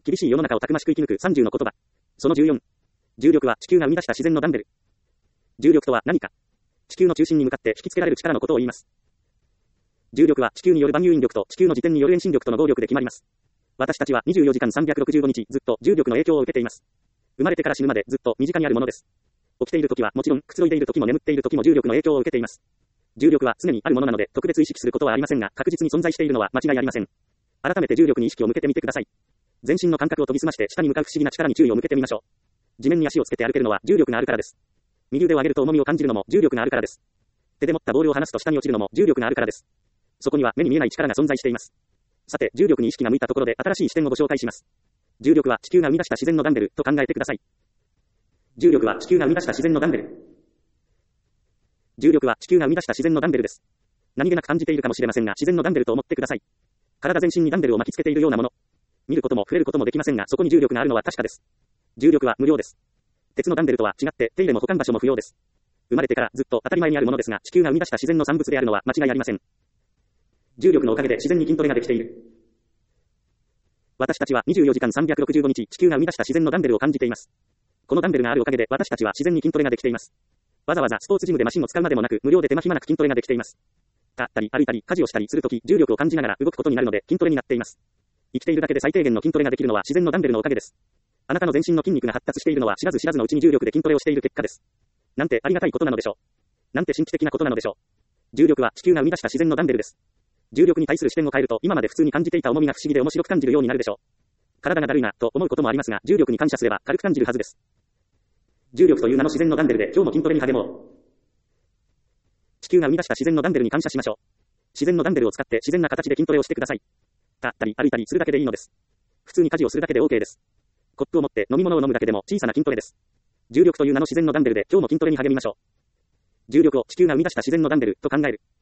厳しい世の中をたくましく生き抜く30の言葉。その14。重力は地球が生み出した自然のダンベル。重力とは何か。地球の中心に向かって引きつけられる力のことを言います。重力は地球による万有引力と地球の自転による遠心力との合力で決まります。私たちは24時間365日ずっと重力の影響を受けています。生まれてから死ぬまでずっと身近にあるものです。起きている時はもちろん、くつろいでいる時も眠っている時も重力の影響を受けています。重力は常にあるものなので特別意識することはありませんが、確実に存在しているのは間違いありません。改めて重力に意識を向けてみてください。全身の感覚を研ぎ澄まして下に向かう不思議な力に注意を向けてみましょう。地面に足をつけて歩けるのは重力があるからです。右腕を上げると重みを感じるのも重力があるからです。手で持ったボールを離すと下に落ちるのも重力があるからです。そこには目に見えない力が存在しています。さて、重力に意識が向いたところで新しい視点をご紹介します。重力は地球が生み出した自然のダンベルと考えてください。重力は地球が生み出した自然のダンベル。重力は地球が生み出した自然のダンベルです。何気なく感じているかもしれませんが、自然のダンベルと思ってください。体全身にダンベルを巻きつけているようなもの。見ることも触れることもできませんが、そこに重力があるのは確かです。重力は無料です。鉄のダンベルとは違って、手入れも保管場所も不要です。生まれてからずっと当たり前にあるものですが、地球が生み出した自然の産物であるのは間違いありません。重力のおかげで自然に筋トレができている。私たちは24時間365日、地球が生み出した自然のダンベルを感じています。このダンベルがあるおかげで私たちは自然に筋トレができています。わざわざスポーツジムでマシンを使うまでもなく、無料で手間暇なく筋トレができています。立ったり歩いたり家事をしたりするとき、重力を感じながら動くことになるので筋トレになっています。生きているだけで最低限の筋トレができるのは自然のダンベルのおかげです。あなたの全身の筋肉が発達しているのは知らず知らずのうちに重力で筋トレをしている結果です。なんてありがたいことなのでしょう。なんて神秘的なことなのでしょう。重力は地球が生み出した自然のダンベルです。重力に対する視点を変えると、今まで普通に感じていた重みが不思議で面白く感じるようになるでしょう。体がだるいなと思うこともありますが、重力に感謝すれば軽く感じるはずです。重力という名の自然のダンベルで今日も筋トレに励もう。地球が生み出した自然のダンベルに感謝しましょう。自然のダンベルを使って自然な形で筋トレをしてください。立ったり歩いたりするだけでいいのです。普通に家事をするだけで OK です。コップを持って飲み物を飲むだけでも小さな筋トレです。重力という名の自然のダンベルで今日も筋トレに励みましょう。重力を地球が生み出した自然のダンベルと考える。